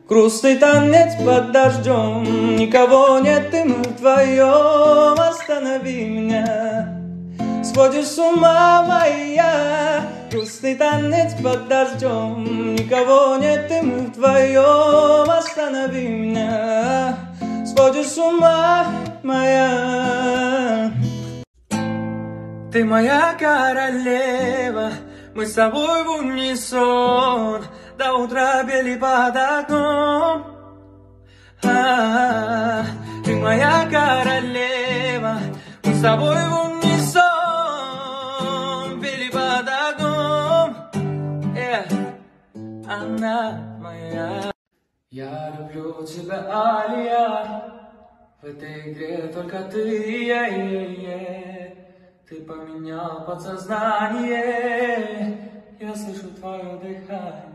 Грустный танец под дождем, никого нет, и мы вдвоем. Останови меня, сводишь с ума моя. Грустный танец под дождем, никого нет, и мы вдвоем. Останови меня, сводишь с ума моя. Ты моя королева, мы с тобой в унисон, до утра пели под окном. Ты моя королева, мы с тобой в унисон, пели под окном. Она моя. Я люблю тебя, Алия, в этой игре только ты. Ты поменял подсознание, я слышу твое дыхание.